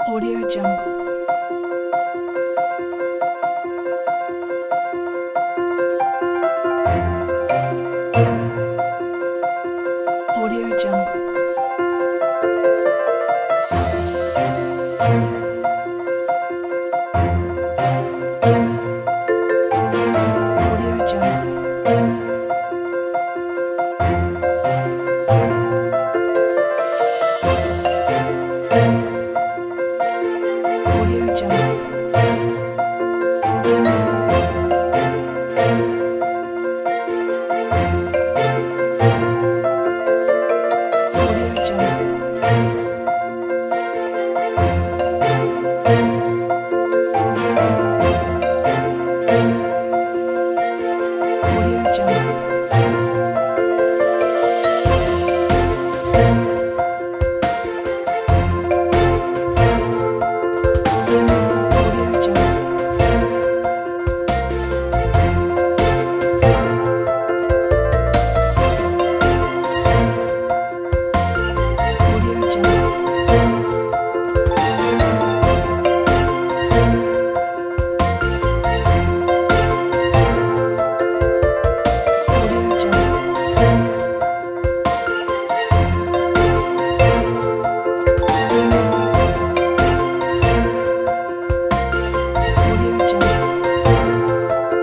Audio Jungle. Audio Jungle. Audio Jungle. Audio Jungle. Audio Jungle. Audio Jungle. Audio Jungle. Audio Jungle. Audio Jungle. Audio Jungle.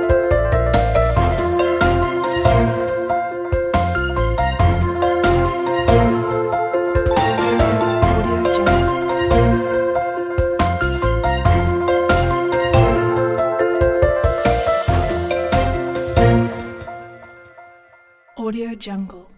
Audio Jungle. Audio Jungle.